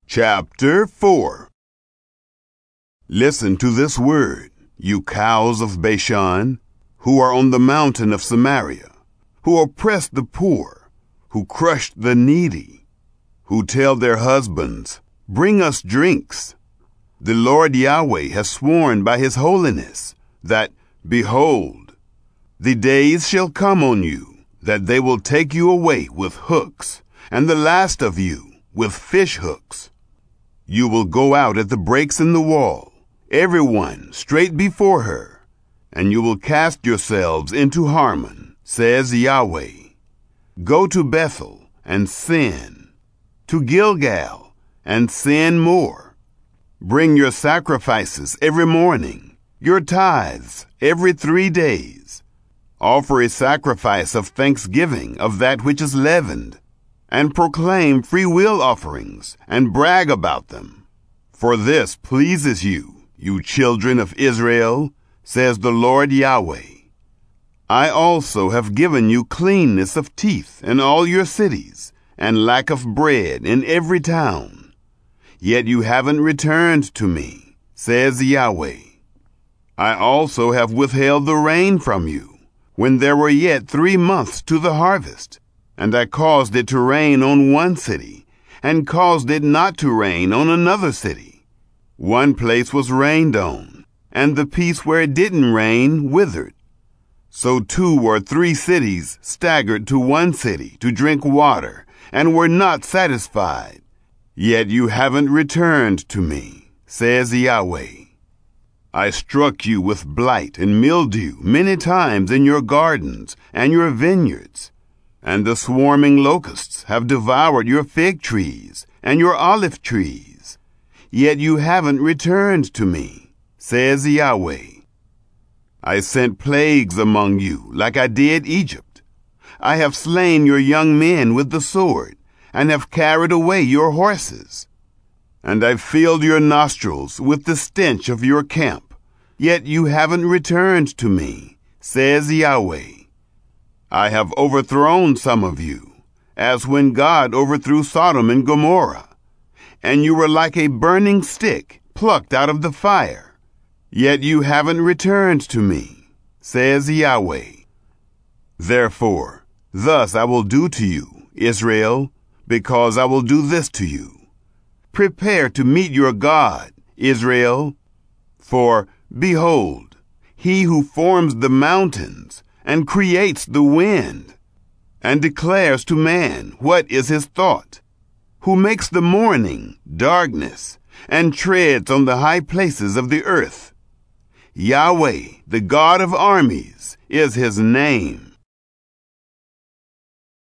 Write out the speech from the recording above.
Chapter 4. Listen to this word, you cows of Bashan, who are on the mountain of Samaria, who oppress the poor, who crush the needy, who tell their husbands, "Bring us drinks." The Lord Yahweh has sworn by his holiness that, behold, the days shall come on you, that they will take you away with hooks, and the last of you with fish hooks. You will go out at the breaks in the wall, everyone straight before her, and you will cast yourselves into Harmon, says Yahweh. Go to Bethel and sin, to Gilgal and sin more. Bring your sacrifices every morning, your tithes every 3 days. Offer a sacrifice of thanksgiving of that which is leavened, and proclaim free will offerings, and brag about them. For this pleases you, you children of Israel, says the Lord Yahweh. I also have given you cleanness of teeth in all your cities, and lack of bread in every town. Yet you haven't returned to me, says Yahweh. I also have withheld the rain from you, when there were yet 3 months to the harvest. And I caused it to rain on one city, and caused it not to rain on another city. One place was rained on, and the piece where it didn't rain withered. So 2 or 3 cities staggered to one city to drink water, and were not satisfied. Yet you haven't returned to me, says Yahweh. I struck you with blight and mildew many times in your gardens and your vineyards. And the swarming locusts have devoured your fig trees and your olive trees. Yet you haven't returned to me, says Yahweh. I sent plagues among you like I did Egypt. I have slain your young men with the sword, and have carried away your horses. And I've filled your nostrils with the stench of your camp. Yet you haven't returned to me, says Yahweh. I have overthrown some of you, as when God overthrew Sodom and Gomorrah, and you were like a burning stick plucked out of the fire. Yet you haven't returned to me, says Yahweh. Therefore, thus I will do to you, Israel, because I will do this to you. Prepare to meet your God, Israel. For, behold, he who forms the mountains and creates the wind, and declares to man what is his thought, who makes the morning darkness, and treads on the high places of the earth. Yahweh, the God of armies, is his name.